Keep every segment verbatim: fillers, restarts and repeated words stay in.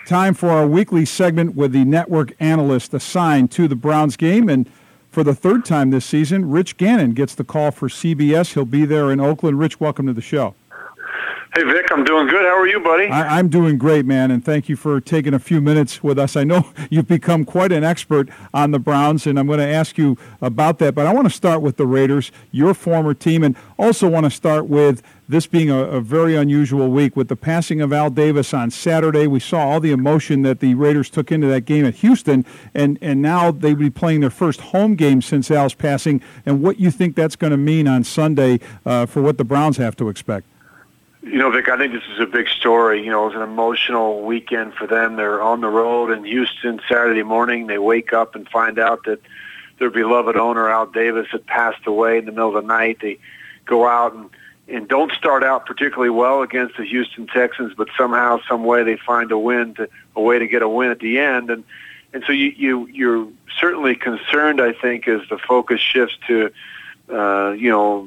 Time for our weekly segment with the network analyst assigned to the Browns game. And for the third time this season, Rich Gannon gets the call for C B S. He'll be there in Oakland. Rich, welcome to the show. Hey, Vic, I'm doing good. How are you, buddy? I, I'm doing great, man, and thank you for taking a few minutes with us. I know you've become quite an expert on the Browns, and I'm going to ask you about that. But I want to start with the Raiders, your former team, and also want to start with this being a, a very unusual week. With the passing of Al Davis on Saturday, we saw all the emotion that the Raiders took into that game at Houston, and, and now they'll be playing their first home game since Al's passing, and what you think that's going to mean on Sunday uh, for what the Browns have to expect. You know, Vic, I think this is a big story. You know, it was an emotional weekend for them. They're on the road in Houston Saturday morning. They wake up and find out that their beloved owner, Al Davis, had passed away in the middle of the night. They go out and, and don't start out particularly well against the Houston Texans, but somehow, some way, they find a win, to, a way to get a win at the end. And and so you, you, you're certainly concerned, I think, as the focus shifts to, uh, you know,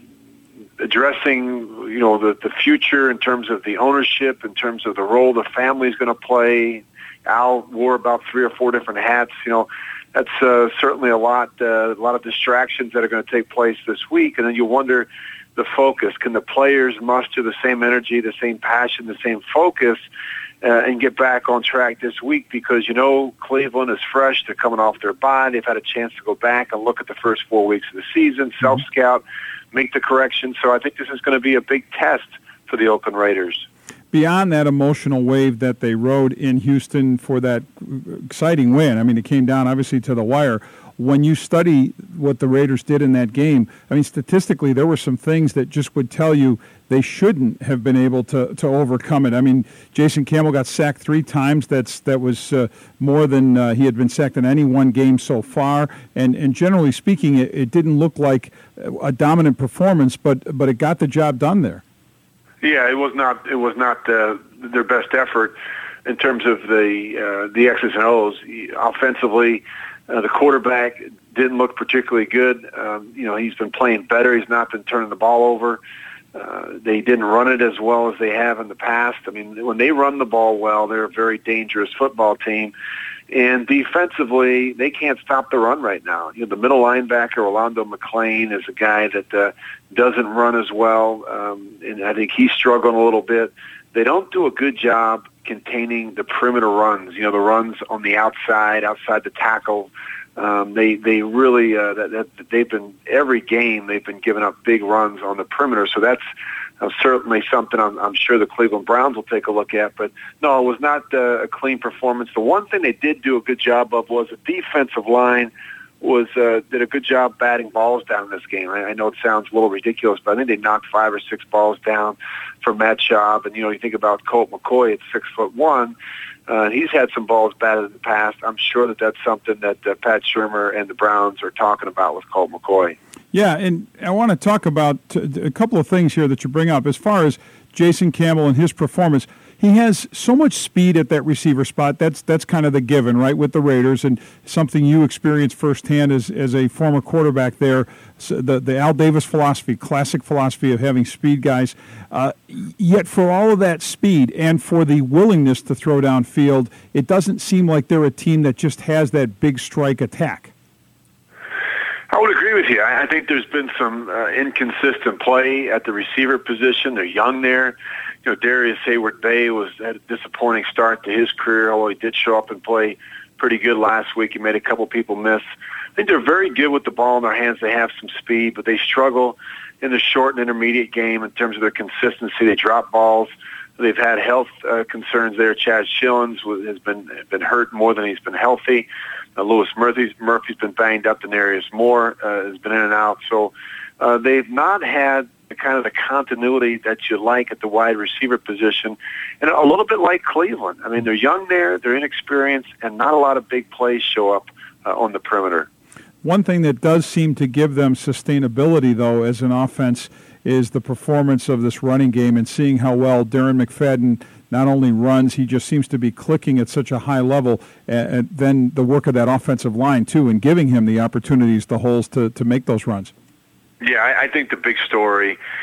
addressing, you know, the, the future in terms of the ownership, in terms of the role the family is going to play. Al wore about three or four different hats. You know, that's uh, certainly a lot, uh, a lot of distractions that are going to take place this week. And then you wonder the focus. Can the players muster the same energy, the same passion, the same focus, uh, and get back on track this week? Because, you know, Cleveland is fresh. They're coming off their bye. They've had a chance to go back and look at the first four weeks of the season, self-scout, make the correction. So I think this is going to be a big test for the Oakland Raiders. Beyond that emotional wave that they rode in Houston for that exciting win, I mean, it came down obviously to the wire. When you study what the Raiders did in that game, I mean, statistically, there were some things that just would tell you they shouldn't have been able to, to overcome it. I mean, Jason Campbell got sacked three times. That's that was uh, more than uh, he had been sacked in any one game so far. And and generally speaking, it, it didn't look like a dominant performance, but but it got the job done there. Yeah, it was not it was not uh, their best effort in terms of the uh, the X's and O's. Offensively, uh, the quarterback didn't look particularly good. Um, you know, he's been playing better. He's not been turning the ball over. Uh, they didn't run it as well as they have in the past. I mean, when they run the ball well, they're a very dangerous football team. And defensively, they can't stop the run right now. You know, the middle linebacker, Orlando McClain, is a guy that uh, doesn't run as well, um, and I think he's struggling a little bit. They don't do a good job containing the perimeter runs, you know, the runs on the outside, outside the tackle. Um, they they really uh, that, that they've been every game they've been giving up big runs on the perimeter. So that's uh, certainly something I'm, I'm sure the Cleveland Browns will take a look at. But no, it was not uh, a clean performance. The one thing they did do a good job of was the defensive line was uh, did a good job batting balls down in this game. I, I know it sounds a little ridiculous, but I think they knocked five or six balls down for Matt Schaub. And you know, you think about Colt McCoy at six foot one. Uh, he's had some balls batted in the past. I'm sure that that's something that uh, Pat Shurmur and the Browns are talking about with Colt McCoy. Yeah, and I want to talk about a couple of things here that you bring up. As far as Jason Campbell and his performance, he has so much speed at that receiver spot. That's that's kind of the given, right, with the Raiders, and something you experienced firsthand as, as a former quarterback there. So the, the Al Davis philosophy, classic philosophy of having speed guys. Uh, yet for all of that speed and for the willingness to throw downfield, it doesn't seem like they're a team that just has that big strike attack. I would agree with you. I think there's been some uh, inconsistent play at the receiver position. They're young there. You know, Darius Hayward-Bay was had a disappointing start to his career, although he did show up and play pretty good last week. He made a couple people miss. I think they're very good with the ball in their hands. They have some speed, but they struggle in the short and intermediate game in terms of their consistency. They drop balls. They've had health uh, concerns there. Chaz Schillens has been been hurt more than he's been healthy. Uh, Lewis Murphy's, Murphy's been banged up. Denarius Moore uh, has been in and out. So uh, they've not had the kind of the continuity that you like at the wide receiver position. And a little bit like Cleveland. I mean, they're young there, they're inexperienced, and not a lot of big plays show up uh, on the perimeter. One thing that does seem to give them sustainability, though, as an offense is the performance of this running game and seeing how well Darren McFadden not only runs, he just seems to be clicking at such a high level, and then the work of that offensive line, too, and giving him the opportunities, the holes to, to make those runs. Yeah, I, I think the big story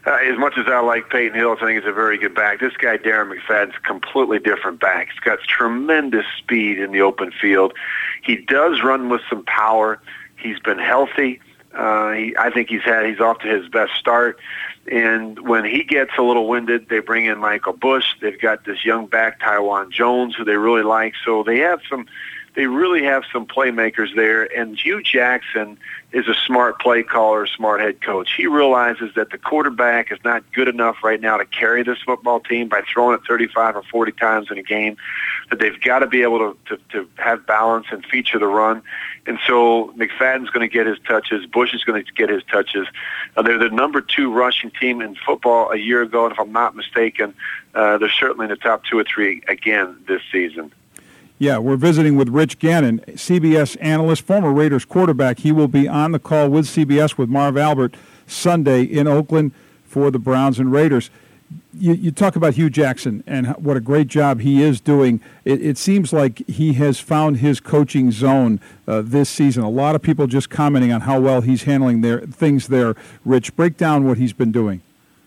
Uh, as much as I like Peyton Hillis, I think he's a very good back. This guy, Darren McFadden's a completely different back. He's got tremendous speed in the open field. He does run with some power. He's been healthy. Uh, he, I think he's had he's off to his best start. And when he gets a little winded, they bring in Michael Bush. They've got this young back, Taiwan Jones, who they really like. So they have some. They really have some playmakers there, and Hugh Jackson is a smart play caller, smart head coach. He realizes that the quarterback is not good enough right now to carry this football team by throwing it thirty-five or forty times in a game, that they've got to be able to, to, to have balance and feature the run. And so McFadden's going to get his touches. Bush is going to get his touches. Uh, they're the number two rushing team in football a year ago, and if I'm not mistaken, uh, they're certainly in the top two or three again this season. Yeah, we're visiting with Rich Gannon, C B S analyst, former Raiders quarterback. He will be on the call with C B S with Marv Albert Sunday in Oakland for the Browns and Raiders. You, you talk about Hugh Jackson and what a great job he is doing. It, it seems like he has found his coaching zone uh, this season. A lot of people just commenting on how well he's handling their things there. Rich, break down what he's been doing.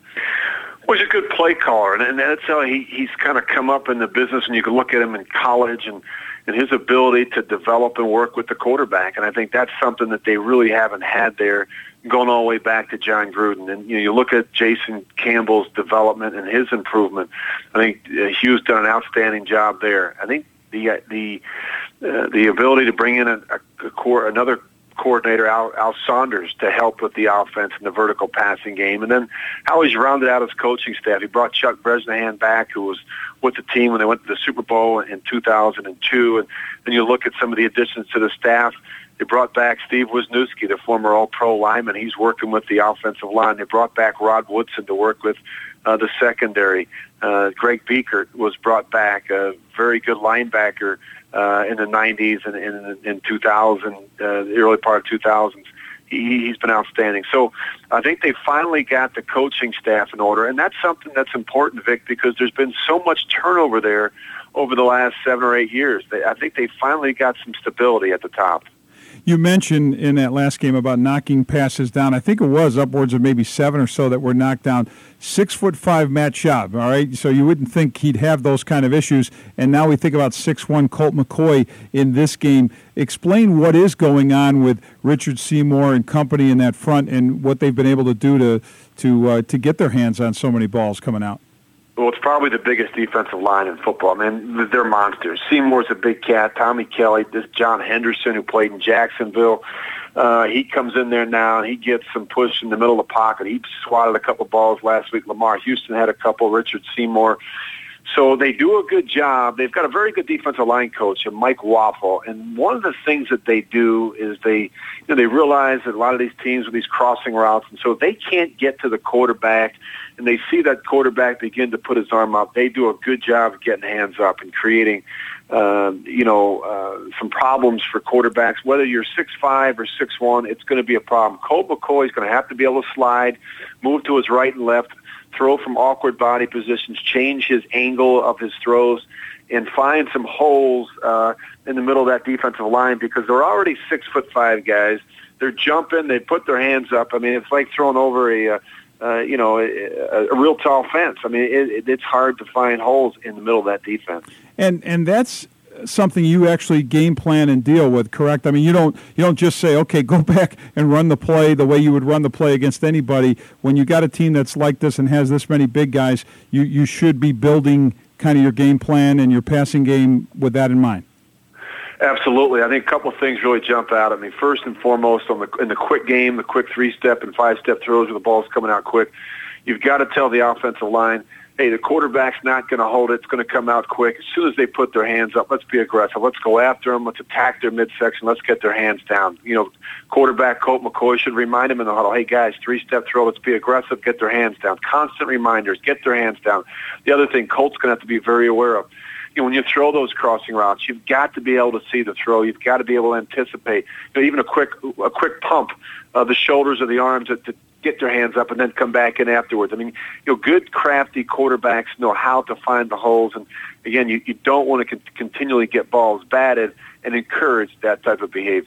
Well, he's a good play caller, and, and that's how he, he's kind of come up in the business, and you can look at him in college and, and his ability to develop and work with the quarterback, and I think that's something that they really haven't had there going all the way back to John Gruden. And you know, you look at Jason Campbell's development and his improvement. I think uh, Hugh's done an outstanding job there. I think the uh, the uh, the ability to bring in a, a, a core, another coordinator, Al, Al Saunders, to help with the offense and the vertical passing game. And then how he's rounded out his coaching staff. He brought Chuck Bresnahan back, who was with the team when they went to the Super Bowl in two thousand two. And then you look at some of the additions to the staff. They brought back Steve Wisniewski, the former All-Pro lineman. He's working with the offensive line. They brought back Rod Woodson to work with uh, the secondary. Uh, Greg Biekert was brought back, a very good linebacker uh, in the nineties and in, in two thousand, uh, the early part of two thousands. He, he's been outstanding. So I think they finally got the coaching staff in order, and that's something that's important, Vic, because there's been so much turnover there over the last seven or eight years. They, I think they finally got some stability at the top. You mentioned in that last game about knocking passes down. I think it was upwards of maybe seven or so that were knocked down. Six foot five Matt Schaub, all right? So you wouldn't think he'd have those kind of issues. And now we think about six one Colt McCoy in this game. Explain what is going on with Richard Seymour and company in that front and what they've been able to do to to uh, to get their hands on so many balls coming out. Well, it's probably the biggest defensive line in football. I mean, they're monsters. Seymour's a big cat. Tommy Kelly, this John Henderson, who played in Jacksonville, uh, he comes in there now, and he gets some push in the middle of the pocket. He swatted a couple balls last week. Lamar Houston had a couple. Richard Seymour. So they do a good job. They've got a very good defensive line coach, Mike Waffle. And one of the things that they do is they, you know, they realize that a lot of these teams with these crossing routes, and so they can't get to the quarterback, and they see that quarterback begin to put his arm up. They do a good job of getting hands up and creating, uh, you know, uh, some problems for quarterbacks. Whether you're six five or six one, it's going to be a problem. Colt McCoy is going to have to be able to slide, move to his right and left, throw from awkward body positions, change his angle of his throws, and find some holes uh, in the middle of that defensive line, because they're already six foot five guys. They're jumping. They put their hands up. I mean, it's like throwing over a, uh, you know, a, a real tall fence. I mean, it, it, it's hard to find holes in the middle of that defense. And and that's something you actually game plan and deal with, correct? I mean, you don't you don't just say, okay, go back and run the play the way you would run the play against anybody. When you got a team that's like this and has this many big guys, you, you should be building kind of your game plan and your passing game with that in mind. Absolutely. I think a couple of things really jump out at me. First and foremost, on the, in the quick game, the quick three-step and five-step throws where the ball's coming out quick, you've got to tell the offensive line, hey, the quarterback's not going to hold it. It's going to come out quick. As soon as they put their hands up, let's be aggressive. Let's go after them. Let's attack their midsection. Let's get their hands down. You know, quarterback Colt McCoy should remind them in the huddle, hey, guys, three-step throw. Let's be aggressive. Get their hands down. Constant reminders. Get their hands down. The other thing Colt's going to have to be very aware of, you know, when you throw those crossing routes, you've got to be able to see the throw. You've got to be able to anticipate. You know, even a quick a quick pump of the shoulders or the arms to, to get their hands up and then come back in afterwards. I mean, you know, good, crafty quarterbacks know how to find the holes. And, again, you, you don't want to con- continually get balls batted and encourage that type of behavior.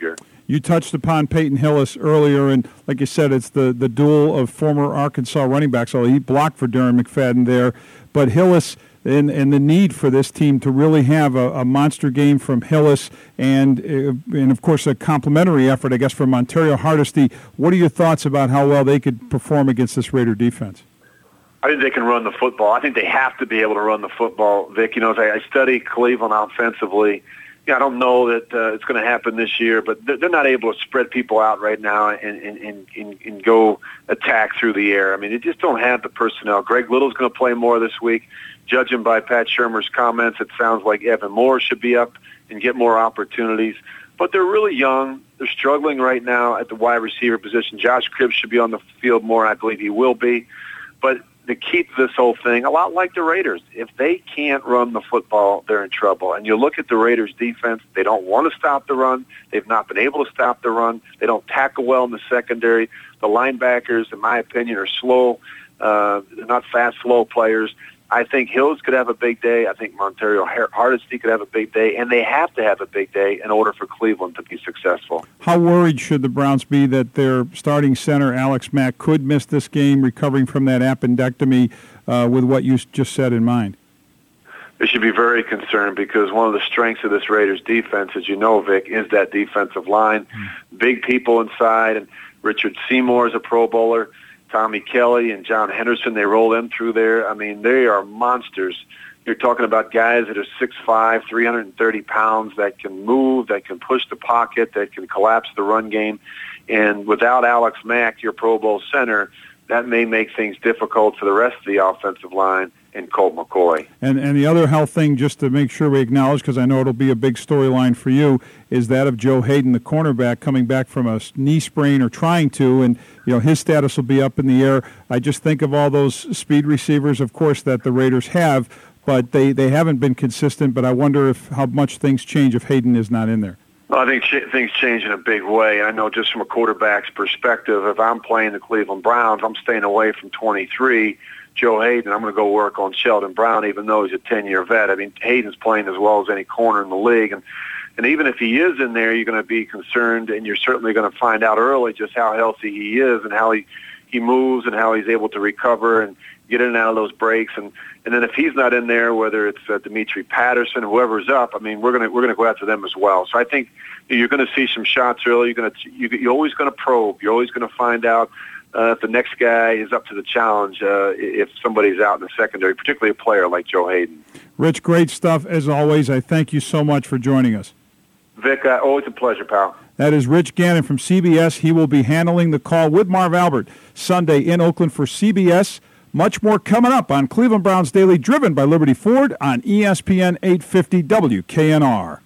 You touched upon Peyton Hillis earlier, and like you said, it's the, the duel of former Arkansas running backs. So he blocked for Darren McFadden there. But Hillis and, and the need for this team to really have a, a monster game from Hillis and, uh, and, of course, a complimentary effort, I guess, from Montario Hardesty. What are your thoughts about how well they could perform against this Raider defense? I think they can run the football. I think they have to be able to run the football, Vic. You know, as I, I study Cleveland offensively, yeah, I don't know that uh, it's going to happen this year, but they're, they're not able to spread people out right now and, and, and, and, and go attack through the air. I mean, they just don't have the personnel. Greg Little's going to play more this week. Judging by Pat Shurmur's comments, it sounds like Evan Moore should be up and get more opportunities. But they're really young. They're struggling right now at the wide receiver position. Josh Cribbs should be on the field more, and I believe he will be. But to keep this whole thing, a lot like the Raiders, if they can't run the football, they're in trouble. And you look at the Raiders' defense, they don't want to stop the run. They've not been able to stop the run. They don't tackle well in the secondary. The linebackers, in my opinion, are slow. Uh, they're not fast, slow players. I think Hills could have a big day. I think Montario Hardesty could have a big day, and they have to have a big day in order for Cleveland to be successful. How worried should the Browns be that their starting center, Alex Mack, could miss this game recovering from that appendectomy uh, with what you just said in mind? They should be very concerned because one of the strengths of this Raiders defense, as you know, Vic, is that defensive line. Mm. Big people inside, and Richard Seymour is a Pro Bowler. Tommy Kelly and John Henderson, they roll them through there. I mean, they are monsters. You're talking about guys that are six five, three hundred thirty pounds, that can move, that can push the pocket, that can collapse the run game. And without Alex Mack, your Pro Bowl center, that may make things difficult for the rest of the offensive line and Colt McCoy. And and the other health thing, just to make sure we acknowledge, because I know it'll be a big storyline for you, is that of Joe Hayden, the cornerback, coming back from a knee sprain or trying to, and you know his status will be up in the air. I just think of all those speed receivers, of course, that the Raiders have, but they, they haven't been consistent. But I wonder if how much things change if Hayden is not in there. Well, I think ch- things change in a big way. I know just from a quarterback's perspective, if I'm playing the Cleveland Browns, I'm staying away from twenty-three. Joe Hayden, I'm going to go work on Sheldon Brown, even though he's a ten-year vet. I mean, Hayden's playing as well as any corner in the league. And, and even if he is in there, you're going to be concerned, and you're certainly going to find out early just how healthy he is and how he, he moves and how he's able to recover and get in and out of those breaks. And, and then if he's not in there, whether it's uh, Dimitri Patterson, whoever's up, I mean, we're going to we're going to go after them as well. So I think you're going to see some shots early. You're going to you, you're always going to probe. You're always going to find out Uh, if the next guy is up to the challenge, uh, if somebody's out in the secondary, particularly a player like Joe Hayden. Rich, great stuff as always. I thank you so much for joining us. Vic, uh, always a pleasure, pal. That is Rich Gannon from C B S. He will be handling the call with Marv Albert Sunday in Oakland for C B S. Much more coming up on Cleveland Browns Daily, driven by Liberty Ford on E S P N eight fifty W K N R.